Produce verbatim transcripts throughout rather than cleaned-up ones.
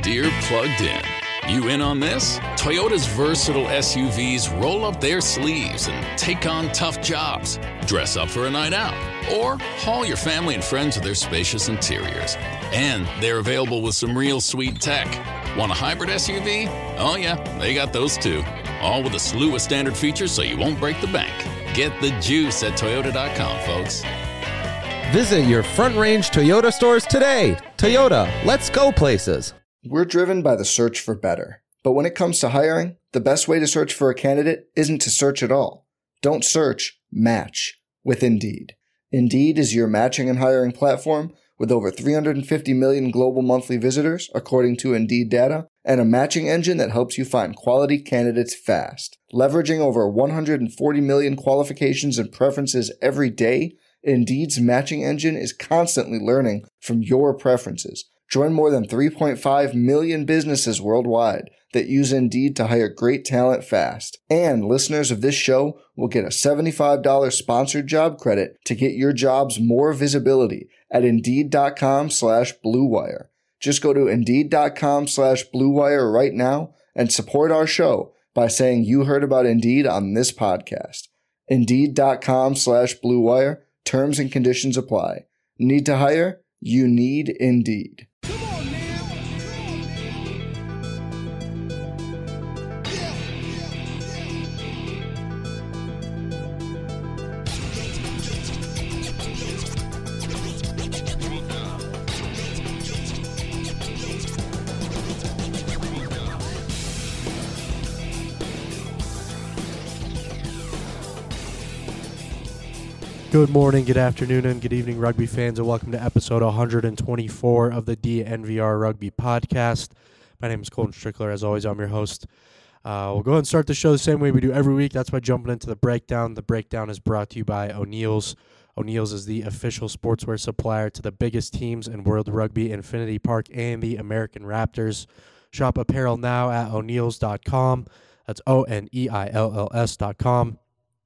Deere Plugged In. You in on this? Toyota's versatile S U Vs roll up their sleeves and take on tough jobs. Dress up for a night out, or haul your family and friends with their spacious interiors. And they're available with some real sweet tech. Want a hybrid S U V? Oh yeah, they got those too. All with a slew of standard features so you won't break the bank. Get the juice at Toyota dot com, folks. Visit your Front Range Toyota stores today. Toyota, let's go places. We're driven by the search for better. But when it comes to hiring, the best way to search for a candidate isn't to search at all. Don't search, match with Indeed. Indeed is your matching and hiring platform with over three hundred fifty million global monthly visitors, according to Indeed data, and a matching engine that helps you find quality candidates fast. Leveraging over one hundred forty million qualifications and preferences every day, Indeed's matching engine is constantly learning from your preferences. Join more than three point five million businesses worldwide that use Indeed to hire great talent fast. And listeners of this show will get a seventy-five dollars sponsored job credit to get your jobs more visibility at Indeed.com slash Blue Wire. Just go to Indeed.com slash Blue Wire right now and support our show by saying you heard about Indeed on this podcast. Indeed.com slash Blue Wire. Terms and conditions apply. Need to hire? You need Indeed. Good morning, good afternoon, and good evening, rugby fans, and welcome to episode one hundred twenty-four of the D N V R Rugby Podcast. My name is Colton Strickler. As always, I'm your host. Uh, we'll go ahead and start the show the same way we do every week. That's by jumping into the breakdown. The breakdown is brought to you by O'Neill's. O'Neill's is the official sportswear supplier to the biggest teams in World Rugby, Infinity Park, and the American Raptors. Shop apparel now at O'Neills dot com. That's O N E I L L S dot com.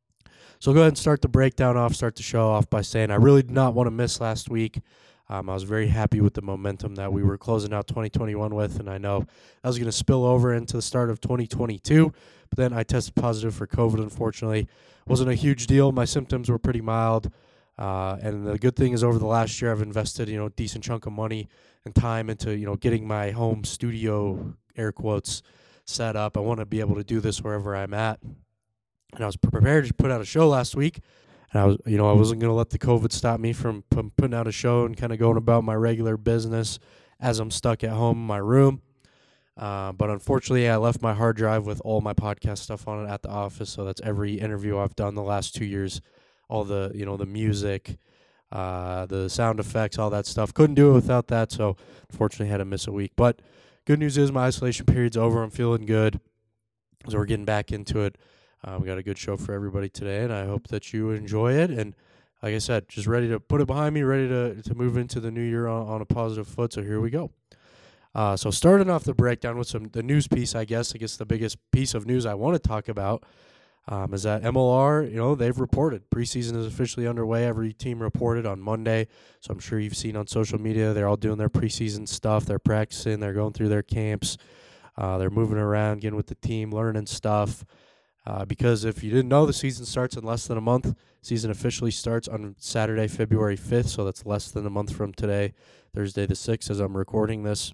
So go ahead and start the breakdown off, start the show off by saying I really did not want to miss last week. Um, I was very happy with the momentum that we were closing out twenty twenty-one with, and I know that was going to spill over into the start of twenty twenty-two, but then I tested positive for COVID, unfortunately. Wasn't a huge deal. My symptoms were pretty mild, uh, and the good thing is over the last year I've invested, you know, a decent chunk of money and time into, you know, getting my home studio, air quotes, set up. I want to be able to do this wherever I'm at. And I was prepared to put out a show last week, and I was, you know, I wasn't going to let the COVID stop me from p- putting out a show and kind of going about my regular business as I'm stuck at home in my room. Uh, but unfortunately, I left my hard drive with all my podcast stuff on it at the office. So that's every interview I've done the last two years, all the, you know, the music, uh, the sound effects, all that stuff. Couldn't do it without that. So unfortunately, had to miss a week. But good news is my isolation period's over. I'm feeling good. So we're getting back into it. Uh, we got a good show for everybody today, and I hope that you enjoy it. And like I said, just ready to put it behind me, ready to, to move into the new year on, on a positive foot. So here we go. Uh, so starting off the breakdown with some the news piece, I guess. I guess the biggest piece of news I want to talk about um, is that M L R, you know, they've reported. Preseason is officially underway. Every team reported on Monday. So I'm sure you've seen on social media, they're all doing their preseason stuff. They're practicing. They're going through their camps. Uh, they're moving around, getting with the team, learning stuff. Uh, because if you didn't know, the season starts in less than a month. Season officially starts on Saturday, February fifth, so that's less than a month from today, Thursday the sixth, as I'm recording this.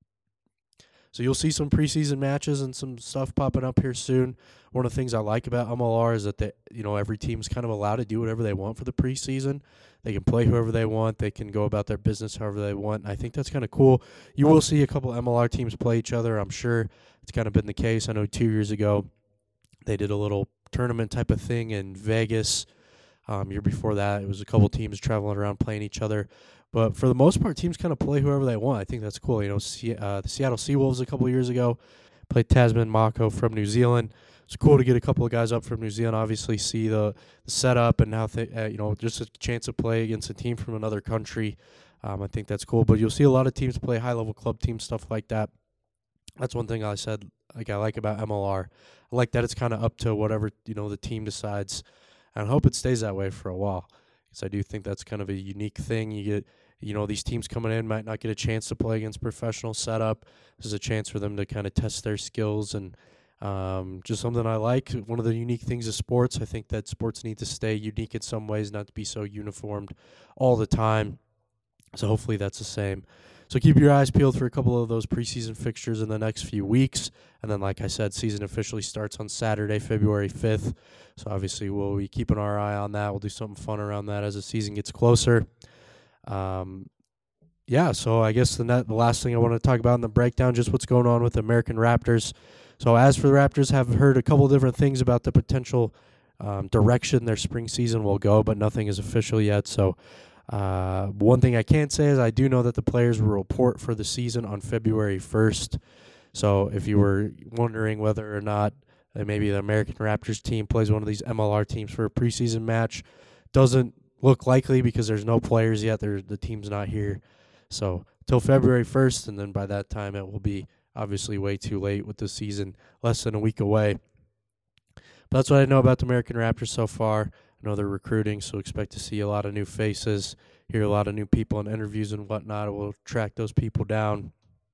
So you'll see some preseason matches and some stuff popping up here soon. One of the things I like about M L R is that they, you know, every team's kind of allowed to do whatever they want for the preseason. They can play whoever they want. They can go about their business however they want. And I think that's kind of cool. You will see a couple M L R teams play each other. I'm sure it's kind of been the case. I know two years ago, they did a little tournament type of thing in Vegas. Um, year before that, it was a couple teams traveling around playing each other. But for the most part, teams kind of play whoever they want. I think that's cool. You know, C- uh, the Seattle Seawolves a couple years ago played Tasman Mako from New Zealand. It's cool to get a couple of guys up from New Zealand, obviously see the, the setup and how, th- uh, you know, just a chance to play against a team from another country. Um, I think that's cool. But you'll see a lot of teams play high-level club team stuff like that. That's one thing I said, like I like about M L R. I like that it's kind of up to whatever, you know, the team decides. And I hope it stays that way for a while, because I do think that's kind of a unique thing. You get you know, these teams coming in might not get a chance to play against professional setup. This is a chance for them to kind of test their skills, and um, just something I like. One of the unique things of sports, I think that sports need to stay unique in some ways, not to be so uniformed all the time. So hopefully that's the same. So keep your eyes peeled for a couple of those preseason fixtures in the next few weeks. And then, like I said, season officially starts on Saturday, February fifth. So obviously we'll be keeping our eye on that. We'll do something fun around that as the season gets closer. Um, yeah, so I guess the, net, the last thing I want to talk about in the breakdown, just what's going on with the American Raptors. So as for the Raptors, have heard a couple different things about the potential um, direction their spring season will go, but nothing is official yet. So uh, one thing I can say is I do know that the players will report for the season on February first. So if you were wondering whether or not uh, maybe the American Raptors team plays one of these M L R teams for a preseason match, doesn't look likely because there's no players yet. There, the team's not here. So till February first, and then by that time it will be obviously way too late with the season less than a week away. But that's what I know about the American Raptors so far. I know they're recruiting, so expect to see a lot of new faces, hear a lot of new people in interviews and whatnot. We'll track those people down.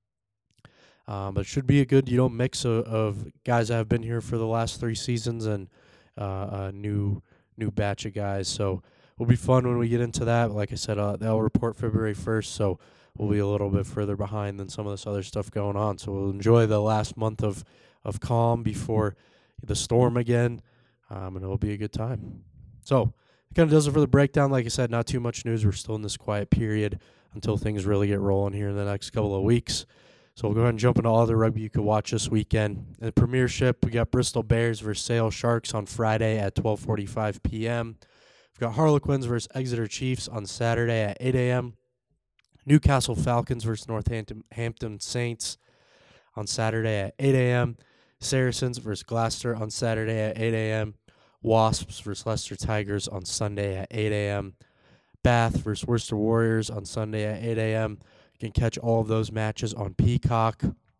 Um, but it should be a good, you know, mix of, of guys that have been here for the last three seasons and uh, a new new batch of guys. So it'll be fun when we get into that. Like I said, uh, they'll report February first, so we'll be a little bit further behind than some of this other stuff going on. So we'll enjoy the last month of, of calm before the storm again, um, and it'll be a good time. So it kind of does it for the breakdown. Like I said, not too much news. We're still in this quiet period until things really get rolling here in the next couple of weeks. So we'll go ahead and jump into all the rugby you could watch this weekend. In the Premiership, we got Bristol Bears versus Sale Sharks on Friday at twelve forty-five p.m. We've got Harlequins versus Exeter Chiefs on Saturday at eight a.m. Newcastle Falcons versus Northampton Saints on Saturday at eight a.m. Saracens versus Gloucester on Saturday at eight a.m. Wasps versus Leicester Tigers on Sunday at eight a.m. Bath versus Worcester Warriors on Sunday at eight a.m. You can catch all of those matches on Peacock.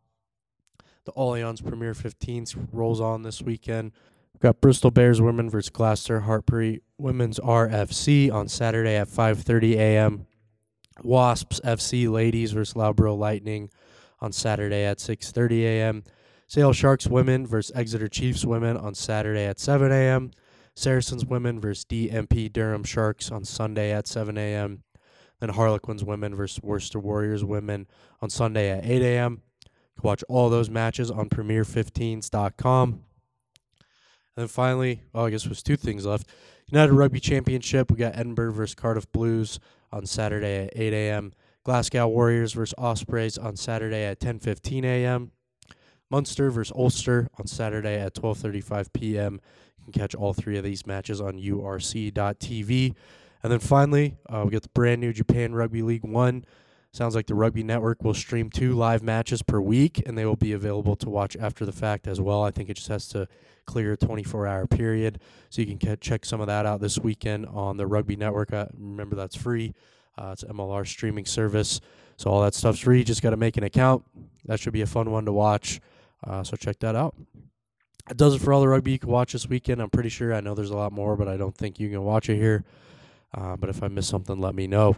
The Allianz Premier fifteen rolls on this weekend. We've got Bristol Bears women versus Gloucester Hartpury Women's R F C on Saturday at five thirty a.m. Wasps F C ladies versus Loughborough Lightning on Saturday at six thirty a.m. Sale Sharks women versus Exeter Chiefs women on Saturday at seven a.m. Saracens women versus D M P Durham Sharks on Sunday at seven a.m. Then Harlequins women versus Worcester Warriors women on Sunday at eight a.m. You can watch all those matches on premier fifteens dot com. And then finally, oh, I guess there's two things left. United Rugby Championship, we got Edinburgh versus Cardiff Blues on Saturday at eight a.m. Glasgow Warriors versus Ospreys on Saturday at ten fifteen a.m. Munster versus Ulster on Saturday at twelve thirty-five p.m. You can catch all three of these matches on U R C dot T V. And then finally, uh, we get the brand new Japan Rugby League One. Sounds like the Rugby Network will stream two live matches per week, and they will be available to watch after the fact as well. I think it just has to clear a twenty-four hour period, so you can ca- check some of that out this weekend on the Rugby Network. Uh, remember, that's free. Uh, it's M L R streaming service, so all that stuff's free. Just got to make an account. That should be a fun one to watch, uh, so check that out. That does it for all the rugby you can watch this weekend. I'm pretty sure. I know there's a lot more, but I don't think you can watch it here. Uh, but if I miss something, let me know.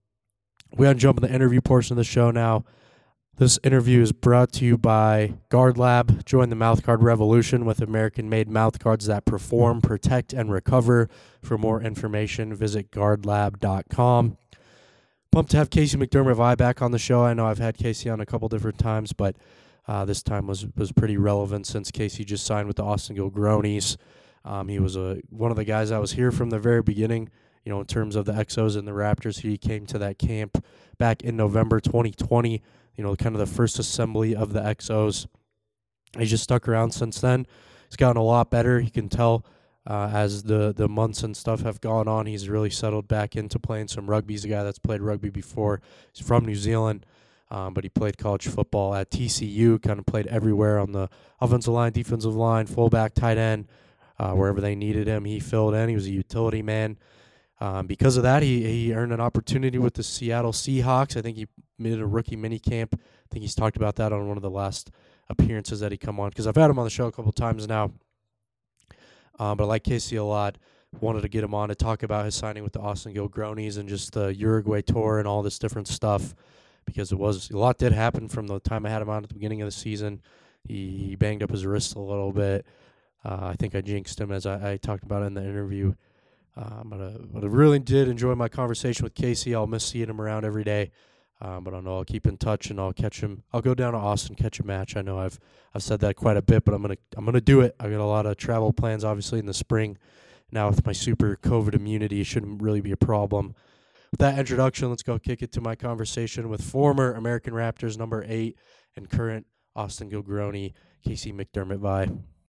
We gotta jump in the interview portion of the show now. This interview is brought to you by Guard Lab. Join the mouthguard revolution with American-made mouthguards that perform, protect, and recover. For more information, visit guard lab dot com. Pumped to have Casey McDermott-Vie back on the show. I know I've had Casey on a couple different times, but uh, this time was was pretty relevant since Casey just signed with the Austin Gilgronis. Um, he was a one of the guys that was here from the very beginning. You know, in terms of the X Os and the Raptors, he came to that camp back in November twenty twenty, you know, kind of the first assembly of the X Os. He's just stuck around since then. He's gotten a lot better. You can tell uh, as the, the months and stuff have gone on, he's really settled back into playing some rugby. He's a guy that's played rugby before. He's from New Zealand, um, but he played college football at T C U, kind of played everywhere on the offensive line, defensive line, fullback, tight end, uh, wherever they needed him. He filled in. He was a utility man. Um, because of that, he he earned an opportunity with the Seattle Seahawks. I think he made a rookie mini camp. I think he's talked about that on one of the last appearances that he come on, because I've had him on the show a couple times now. Um, but I like Casey a lot. wanted to get him on to talk about his signing with the Austin Gilgronis and just the Uruguay tour and all this different stuff, because it was a lot did happen from the time I had him on at the beginning of the season. He, he banged up his wrist a little bit. Uh, I think I jinxed him, as I, I talked about in the interview. Um, but, uh, but I really did enjoy my conversation with Casey. I'll miss seeing him around every day. Um, but I know I'll keep in touch and I'll catch him. I'll go down to Austin, catch a match. I know I've I've said that quite a bit, but I'm gonna I'm gonna do it. I got a lot of travel plans, obviously, in the spring. Now with my super COVID immunity, it shouldn't really be a problem. With that introduction, let's go kick it to my conversation with former American Raptors number eight and current Austin Gilgroni, Casey McDermott-Vie.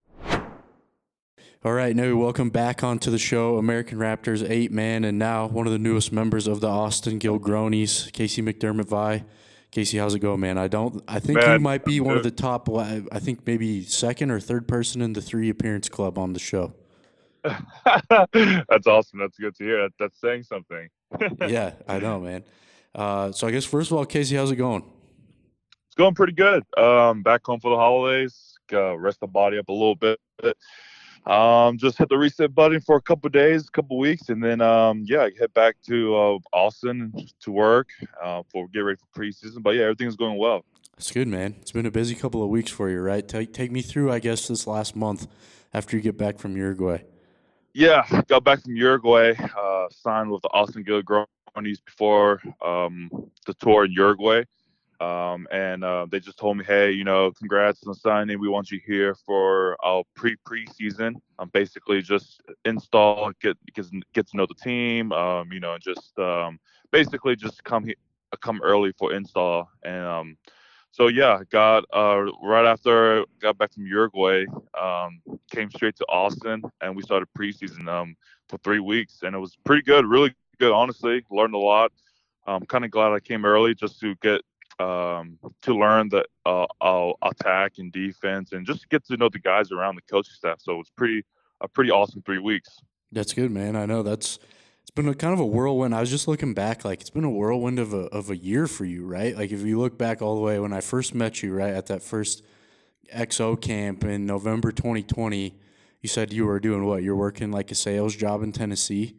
All right, now welcome back onto the show, American Raptors eight-man, and now one of the newest members of the Austin Gilgronis, Casey McDermott-Vie. Casey, how's it going, man? I don't. I think man, you might be one of the top. I think maybe second or third person in the three appearance club on the show. That's awesome. That's good to hear. That's saying something. Yeah, I know, man. Uh, so I guess first of all, Casey, how's it going? It's going pretty good. Um, back home for the holidays. Uh, rest the body up a little bit. Um, just hit the reset button for a couple of days, a couple of weeks, and then um, yeah, head back to uh, Austin to work uh, for get ready for preseason. But yeah, everything's going well. That's good, man. It's been a busy couple of weeks for you, right? Take take me through, I guess, this last month after you get back from Uruguay. Yeah, got back from Uruguay. Uh, signed with the Austin Gilgronis before um, the tour in Uruguay. Um, and uh, they just told me, hey, you know, congrats on signing. We want you here for our pre-preseason. Um, basically just install, get get, get to know the team, um, you know, and just um, basically just come here, come early for install. And um, so, yeah, got uh, right after I got back from Uruguay, um, came straight to Austin, and we started preseason um, for three weeks. And it was pretty good, really good, honestly. Learned a lot. I'm kind of glad I came early just to get um to learn the uh uh, attack and defense and just get to know the guys around the coaching staff. So it's pretty a pretty awesome three weeks. That's good, man. I know that's it's been a kind of a whirlwind. I was just looking back, like it's been a whirlwind of a of a year for you, right? Like if you look back all the way when I first met you, right, at that first X O camp in November twenty twenty, you said you were doing what? You're working like a sales job in Tennessee?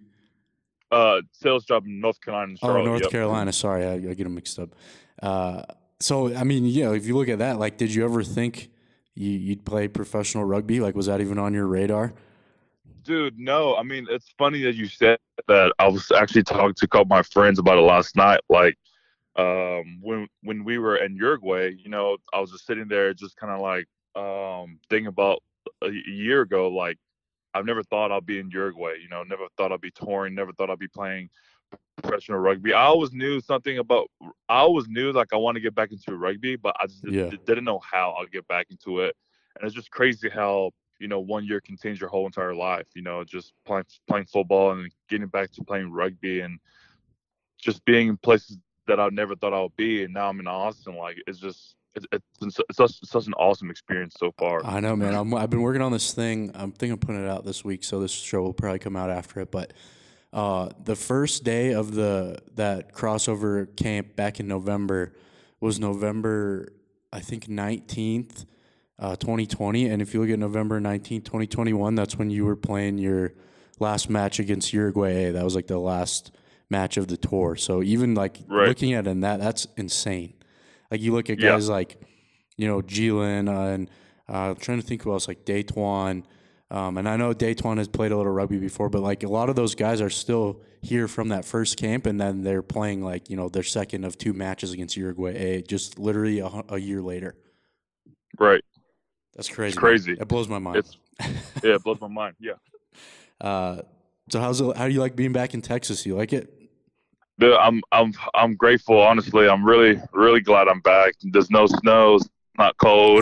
Uh sales job in North Carolina and Charlotte. Oh, North yep. Carolina. Sorry, I, I get them mixed up. Uh, so, I mean, you know, if you look at that, like, did you ever think you, you'd play professional rugby? Like, was that even on your radar? Dude, no. I mean, it's funny that you said that. I was actually talking to a couple of my friends about it last night. Like, um, when when we were in Uruguay, you know, I was just sitting there just kind of like um, thinking about a year ago, like, I've never thought I'd be in Uruguay, you know, never thought I'd be touring, never thought I'd be playing professional rugby. I always knew something about, I always knew like I want to get back into rugby, but I just yeah. did, didn't know how I'll get back into it. And it's just crazy how, you know, one year can change your whole entire life, you know, just playing, playing football and getting back to playing rugby and just being in places that I never thought I would be. And now I'm in Austin. Like, it's just, it's, it's, it's, such, it's such an awesome experience so far. I know, man. I'm, I've been working on this thing. I'm thinking of putting it out this week, so this show will probably come out after it. But Uh, the first day of the that crossover camp back in November was November, I think, nineteenth, uh, twenty twenty. And if you look at November nineteenth, twenty twenty-one, that's when you were playing your last match against Uruguay. That was like the last match of the tour. So even like right. looking at it in that, that's insane. Like you look at yeah. guys like, you know, Jalen uh, and uh, I'm trying to think who else, like Daytwan. Um, and I know Daytwan has played a little rugby before, but like a lot of those guys are still here from that first camp, and then they're playing like, you know, their second of two matches against Uruguay A, just literally a, a year later. Right. That's crazy. It's crazy. Man. It blows my mind. It's, yeah, it blows my mind. Yeah. Uh, so how's it, how do you like being back in Texas? You like it? Dude, I'm I'm I'm grateful. Honestly, I'm really really glad I'm back. There's no snow. It's not cold.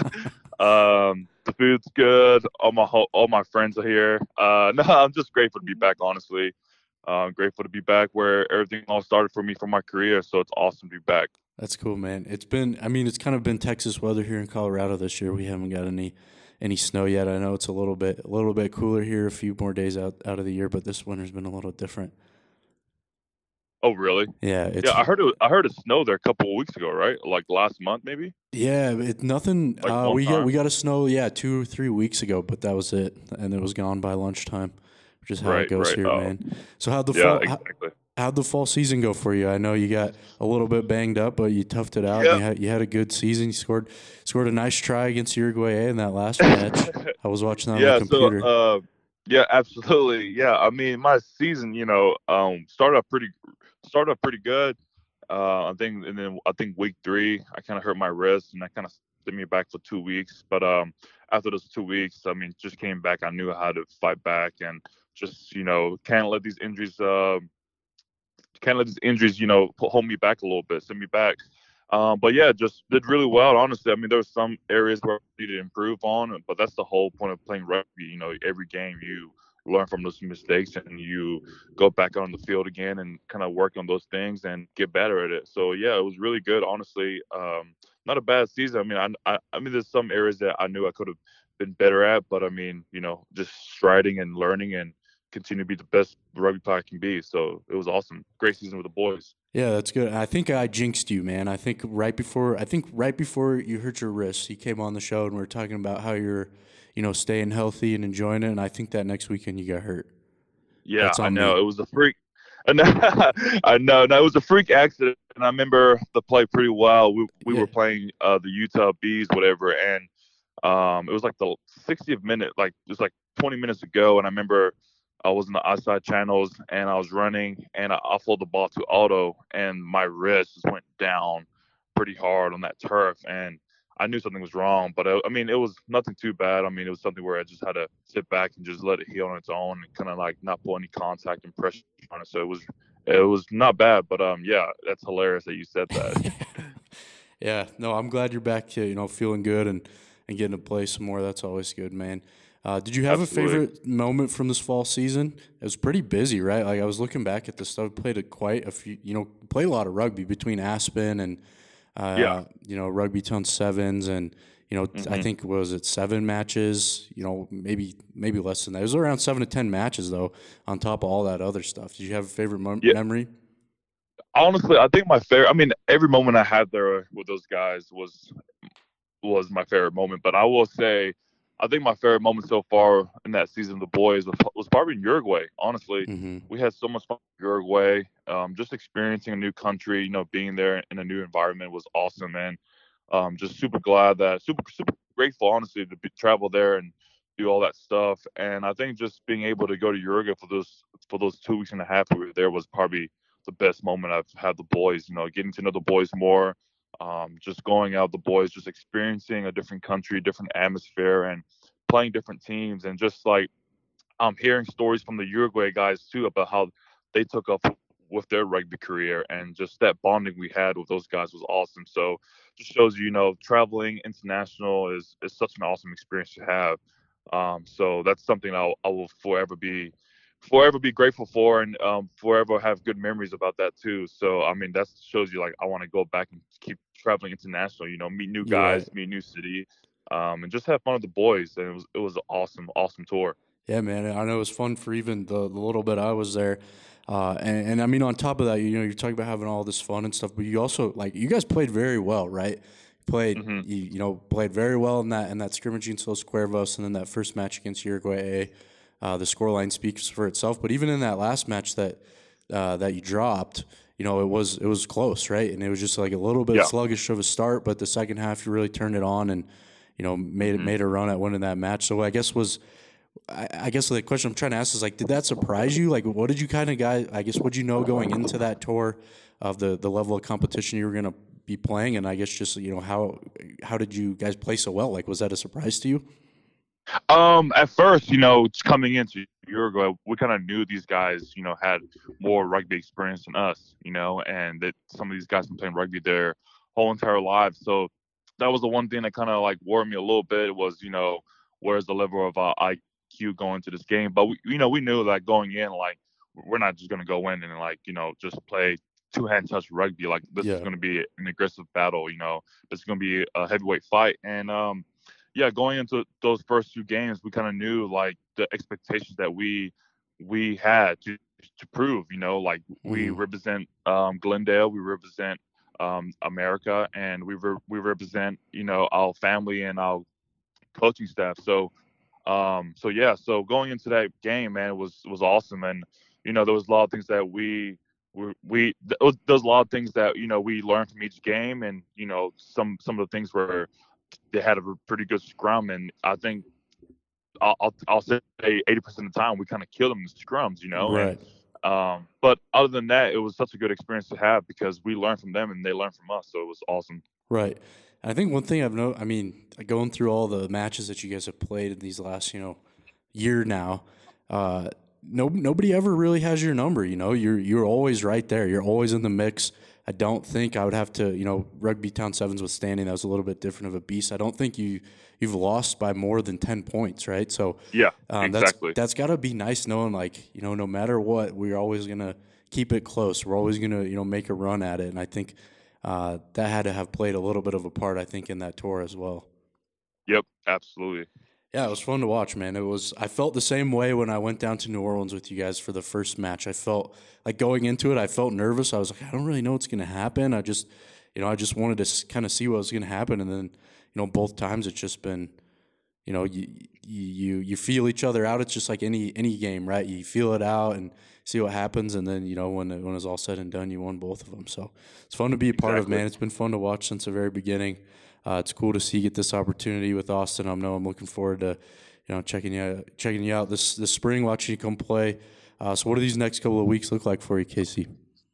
um. The food's good. All my all my friends are here. Uh, no, I'm just grateful to be back. Honestly, uh, I'm grateful to be back where everything all started for me for my career. So it's awesome to be back. That's cool, man. It's been, I mean, it's kind of been Texas weather here in Colorado this year. We haven't got any any snow yet. I know it's a little bit a little bit cooler here, a few more days out, out of the year, but this winter's been a little different. Oh, really? Yeah. It's, yeah, I heard it. I heard it snowed there a couple of weeks ago, right? Like last month, maybe. Yeah, it nothing. Like uh, we got we got a snow. Yeah, two or three weeks ago, but that was it, and it was gone by lunchtime. which is how Right, it goes right. here, Oh, man. So how'd the yeah, fall how, exactly. how'd the fall season go for you? I know you got a little bit banged up, but you toughed it out. Yeah. You had you had a good season. You scored scored a nice try against Uruguay in that last match. I was watching that on Yeah, the so computer. uh yeah, absolutely. Yeah, I mean my season, you know, um started off pretty started off pretty good. Uh I think and then I think week three I kinda hurt my wrist and that kinda sent me back for two weeks. But um after those two weeks, I mean, just came back. I knew how to fight back and just, you know, can't let these injuries uh can't let these injuries, you know, pu- hold me back a little bit, send me back. Um, but yeah, just did really well. Honestly, I mean, there were some areas where I needed to improve on, but that's the whole point of playing rugby. You know, every game you learn from those mistakes and you go back on the field again and kind of work on those things and get better at it. So yeah, it was really good. Honestly, um, not a bad season. I mean, I, I, I mean, there's some areas that I knew I could have been better at, but I mean, you know, just striding and learning and continue to be the best rugby player I can be. So it was awesome. Great season with the boys. Yeah, that's good. I think I jinxed you, man. I think right before I think right before you hurt your wrist, you came on the show and we were talking about how you're, you know, staying healthy and enjoying it. And I think that next weekend you got hurt. Yeah, That's I on know. me. It was a freak. I know. I know. No, it was a freak accident. And I remember the play pretty well. We we Yeah. were playing uh, the Utah Bees, whatever, and um, it was like the sixtieth minute, like it was like twenty minutes ago. And I remember I was in the outside channels and I was running and I offloaded the ball to Otto and my wrist just went down pretty hard on that turf and I knew something was wrong, but I, I mean it was nothing too bad. I mean it was something where I just had to sit back and just let it heal on its own and kind of like not put any contact and pressure on it. So it was it was not bad, but um yeah, that's hilarious that you said that. Yeah, no, I'm glad you're back to, you know, feeling good and, and getting to play some more. That's always good, man. Uh, did you have Absolutely. a favorite moment from this fall season? It was pretty busy, right? Like I was looking back at the stuff, played a quite a few, you know, played a lot of rugby between Aspen and, uh, Yeah. you know, Rugby Town Sevens and, you know, I hmm think, what was it, seven matches, you know, maybe maybe less than that. It was around seven to ten matches, though, on top of all that other stuff. Did you have a favorite mem- Yeah. memory? Honestly, I think my favorite. I mean, every moment I had there with those guys was was my favorite moment. But I will say, I think my favorite moment so far in that season of the boys was, was probably in Uruguay. Honestly, Mm-hmm. we had so much fun in Uruguay. Um, just experiencing a new country, you know, being there in a new environment was awesome, man. Um, just super glad that, super super grateful, honestly, to be, travel there and do all that stuff. And I think just being able to go to Uruguay for those for those two weeks and a half we were there was probably the best moment I've had the boys. You know, getting to know the boys more, um, just going out with the boys, just experiencing a different country, different atmosphere, and playing different teams, and just like I'm hearing stories from the Uruguay guys too about how they took off with their rugby career, and just that bonding we had with those guys was awesome. So just shows you, you know, traveling international is is such an awesome experience to have. Um, so that's something I'll, I will forever be forever be grateful for, and um, forever have good memories about that too. So I mean that shows you like I want to go back and keep traveling international. You know, meet new Yeah. guys, meet new city, um, and just have fun with the boys. And it was it was an awesome awesome tour. Yeah, man. I know it was fun for even the, the little bit I was there. Uh, and, and I mean, on top of that, you know, you're talking about having all this fun and stuff, but you also, like, you guys played very well, right? Played, hmm you, you know, played very well in that in that scrimmage against Los Cuervos, and then that first match against Uruguay. Uh, the scoreline speaks for itself. But even in that last match that uh, that you dropped, you know, it was it was close, right? And it was just like a little bit Yeah. sluggish of a start, but the second half you really turned it on and, you know, made it hmm made a run at winning that match. So I guess was I, I guess the question I'm trying to ask is like, did that surprise you? Like, what did you kind of guys? I guess what did you know going into that tour of the the level of competition you were going to be playing, and I guess just you know how how did you guys play so well? Like, was that a surprise to you? Um, at first, you know, just coming into Uruguay, we kind of knew these guys, you know, had more rugby experience than us, you know, and that some of these guys been playing rugby their whole entire lives. So that was the one thing that kind of like worried me a little bit was, you know, where's the level of uh, I Q going to this game? But we, you know, we knew that going in, like, we're not just gonna go in and like, you know, just play two hand touch rugby. Like this is Yeah. gonna be an aggressive battle. You know, this is gonna be a heavyweight fight, and um yeah, going into those first two games, we kind of knew like the expectations that we we had to to prove. You know, like we Mm-hmm. represent um, Glendale, we represent um, America, and we re- we represent you know our family and our coaching staff. So Um, so yeah, so going into that game, man, it was was awesome, and you know there was a lot of things that we we, we there was, there was a lot of things that you know we learned from each game, and you know some some of the things where they had a pretty good scrum, and I think I'll I'll, I'll say eighty percent of the time we kind of killed them in the scrums, you know, Right. and um, but other than that, it was such a good experience to have because we learned from them and they learned from us, so it was awesome. Right. And I think one thing I've known, I mean, going through all the matches that you guys have played in these last, you know, year now, uh, no, nobody ever really has your number. You know, you're you're always right there. You're always in the mix. I don't think I would have to, you know, Rugby Town Sevens withstanding, that was a little bit different of a beast. I don't think you you've lost by more than ten points, right? So Yeah, um, exactly. that's that's got to be nice knowing, like, you know, no matter what, we're always gonna keep it close. We're always gonna, you know, make a run at it. And I think uh, that had to have played a little bit of a part, I think, in that tour as well. Yep, absolutely. Yeah, it was fun to watch, man. It was. I felt the same way when I went down to New Orleans with you guys for the first match. I felt like going into it, I felt nervous. I was like, I don't really know what's going to happen. I just, you know, I just wanted to kind of see what was going to happen. And then, you know, both times it's just been, you know, you you you feel each other out. It's just like any any game, right? You feel it out and see what happens, and then, you know, when it, when it's all said and done, you won both of them. So it's fun to be a part Exactly. of, man. It's been fun to watch since the very beginning. Uh, it's cool to see you get this opportunity with Austin. I know I'm looking forward to, you know, checking you checking you out this this spring, watching you come play. Uh, so what do these next couple of weeks look like for you, Casey?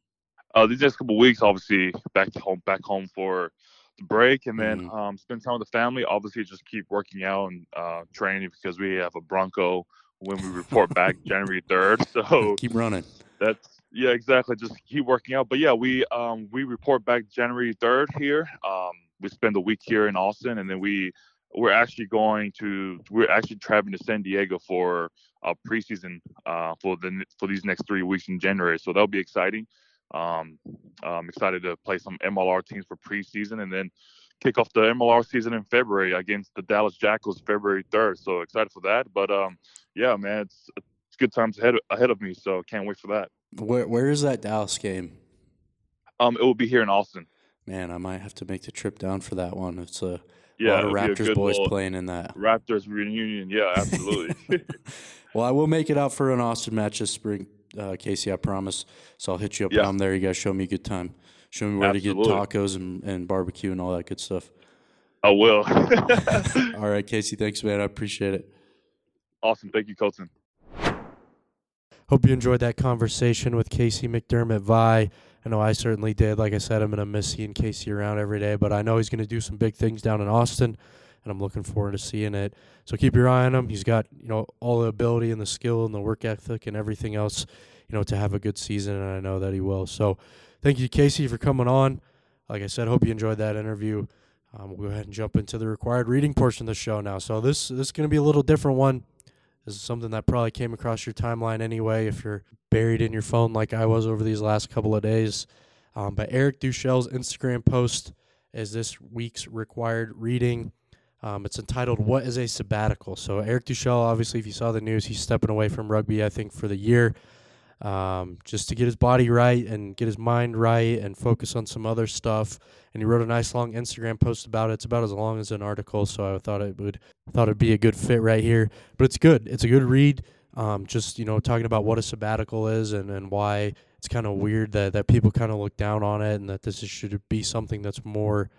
Uh, these next couple of weeks, obviously, back to home, back home for the break, and then Mhm. um, spend time with the family. Obviously, just keep working out and uh, training because we have a Bronco when we report back January third. So Keep running. that's yeah, exactly. Just keep working out. But yeah, we um we report back January third here. Um, we spend a week here in Austin, and then we we're actually going to we're actually traveling to San Diego for uh preseason uh for the for these next three weeks in January. So that'll be exciting. Um, I'm excited to play some M L R teams for preseason, and then kick off the M L R season in February against the Dallas Jackals February third. So excited for that. But um, yeah, man, it's it's good times ahead ahead of me. So can't wait for that. Where where is that Dallas game? Um, it will be here in Austin. Man, I might have to make the trip down for that one. It's a Yeah, lot of it'll be a Raptors good boys little playing in that. Raptors reunion. Yeah, absolutely. Well, I will make it out for an Austin match this spring, uh, Casey, I promise. So I'll hit you up Yes. when I'm there. You guys show me a good time. Show me where to Absolutely. get tacos and, and barbecue and all that good stuff. I will. All right, Casey, thanks, man. I appreciate it. Awesome. Thank you, Colton. Hope you enjoyed that conversation with Casey McDermott Vi. I know I certainly did. Like I said, I'm going to miss seeing Casey around every day, but I know he's going to do some big things down in Austin, and I'm looking forward to seeing it. So keep your eye on him. He's got, you know, all the ability and the skill and the work ethic and everything else, you know, to have a good season, and I know that he will. So thank you, Casey, for coming on. Like I said, hope you enjoyed that interview. Um, we'll go ahead and jump into the required reading portion of the show now. So this, this is going to be a little different one. This is something that probably came across your timeline anyway if you're buried in your phone like I was over these last couple of days. Um, but Eric Duchel's Instagram post is this week's required reading. Um, it's entitled, What is a Sabbatical? So Eric Duchel, obviously, if you saw the news, he's stepping away from rugby, I think, for the year, um, just to get his body right and get his mind right and focus on some other stuff. And he wrote a nice long Instagram post about it. It's about as long as an article, so I thought it would thought it'd be a good fit right here. But it's good. It's a good read. Um, just, you know, talking about what a sabbatical is and, and why it's kind of weird that, that people kind of look down on it and that this is, should be something that's more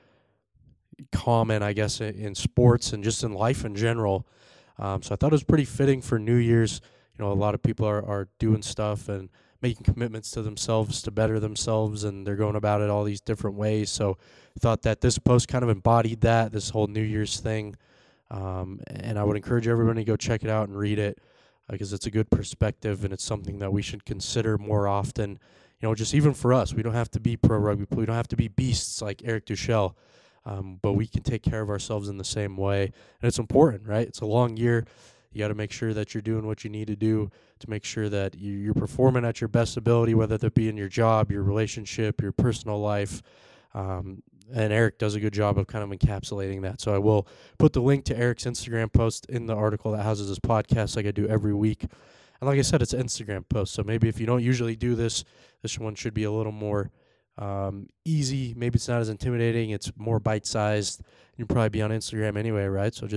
common, I guess, in, in sports and just in life in general. Um, so I thought it was pretty fitting for New Year's. You know, a lot of people are, are doing stuff and making commitments to themselves to better themselves, and they're going about it all these different ways. So I thought that this post kind of embodied that, this whole New Year's thing. Um, and I would encourage everybody to go check it out and read it because it's a good perspective and it's something that we should consider more often. You know, just even for us, we don't have to be pro rugby. We don't have to be beasts like Eric Duchel, um, but we can take care of ourselves in the same way. And it's important, right? It's a long year. You got to make sure that you're doing what you need to do to make sure that you're performing at your best ability, whether that be in your job, your relationship, your personal life. Um, and Eric does a good job of kind of encapsulating that. So I will put the link to Eric's Instagram post in the article that houses his podcast like I do every week. And like I said, it's an Instagram post. So maybe if you don't usually do this, this one should be a little more um, easy. Maybe it's not as intimidating. It's more bite-sized. You'll probably be on Instagram anyway, right? So just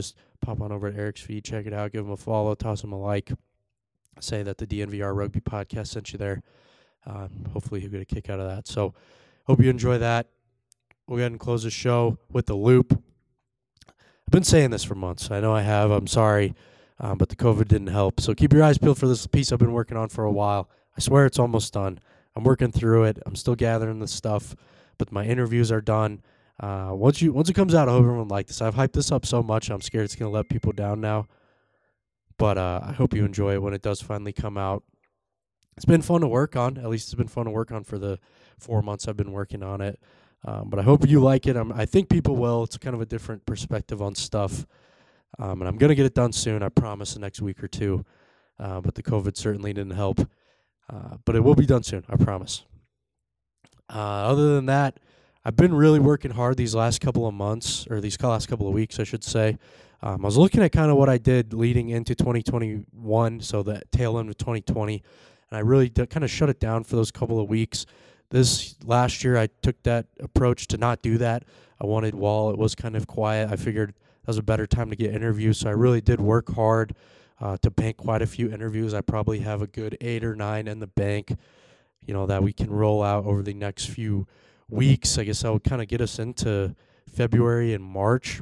pop on over to Eric's feed, check it out, give him a follow, toss him a like, say that the D N V R Rugby Podcast sent you there. Um, hopefully you'll get a kick out of that. So hope you enjoy that. We'll go ahead and close the show with the loop. I've been saying this for months. I know I have. I'm sorry, um, but the COVID didn't help. So keep your eyes peeled for this piece I've been working on for a while. I swear it's almost done. I'm working through it. I'm still gathering the stuff, but my interviews are done. Uh, once you once it comes out, I hope everyone likes this. I've hyped this up so much, I'm scared it's going to let people down now. But uh, I hope you enjoy it when it does finally come out. It's been fun to work on. At least it's been fun to work on for the four months I've been working on it. Um, but I hope you like it. I'm, I think people will. It's kind of a different perspective on stuff. Um, and I'm going to get it done soon, I promise, the next week or two. Uh, but the COVID certainly didn't help. Uh, but it will be done soon, I promise. Uh, other than that, I've been really working hard these last couple of months, or these last couple of weeks, I should say. Um, I was looking at kind of what I did leading into twenty twenty-one, so the tail end of twenty twenty. And I really d- kind of shut it down for those couple of weeks. This last year, I took that approach to not do that. I wanted, while it was kind of quiet, I figured that was a better time to get interviews. So I really did work hard uh, to bank quite a few interviews. I probably have a good eight or nine in the bank, you know, that we can roll out over the next few weeks. I guess that would kind of get us into February and March.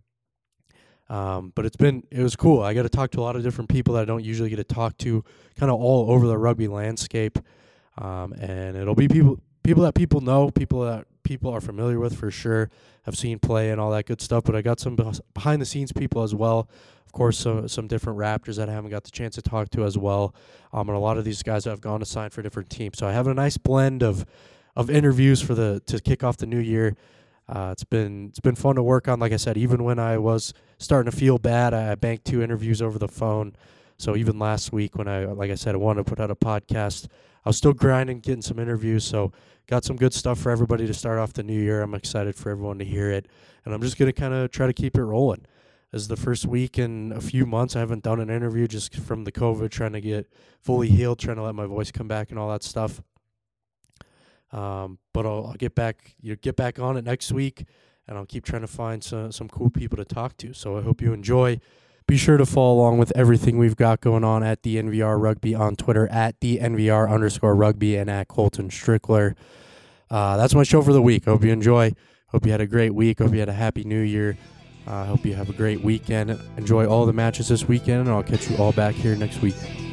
Um, but it's been, it was cool. I got to talk to a lot of different people that I don't usually get to talk to, kind of all over the rugby landscape. Um, and it'll be people, people that people know, people that people are familiar with for sure, have seen play and all that good stuff. But I got some behind the scenes people as well. Of course, some, some different Raptors that I haven't got the chance to talk to as well. Um, and a lot of these guys have gone to sign for different teams. So I have a nice blend of, of interviews for the, to kick off the new year. Uh, it's been it's been fun to work on. Like I said, even when I was starting to feel bad, I, I banked two interviews over the phone. So even last week when I, like I said, I wanted to put out a podcast, I was still grinding, getting some interviews. So got some good stuff for everybody to start off the new year. I'm excited for everyone to hear it. And I'm just going to kind of try to keep it rolling. This is the first week in a few months I haven't done an interview just from the COVID, trying to get fully healed, trying to let my voice come back and all that stuff. Um, but I'll, I'll get back, you know, get back on it next week, and I'll keep trying to find some, some cool people to talk to. So I hope you enjoy. Be sure to follow along with everything we've got going on at the N V R Rugby on Twitter, at the N V R underscore rugby, and at Colton Strickler. Uh, that's my show for the week. Hope you enjoy. Hope you had a great week. Hope you had a happy new year. I uh, hope you have a great weekend. Enjoy all the matches this weekend, and I'll catch you all back here next week.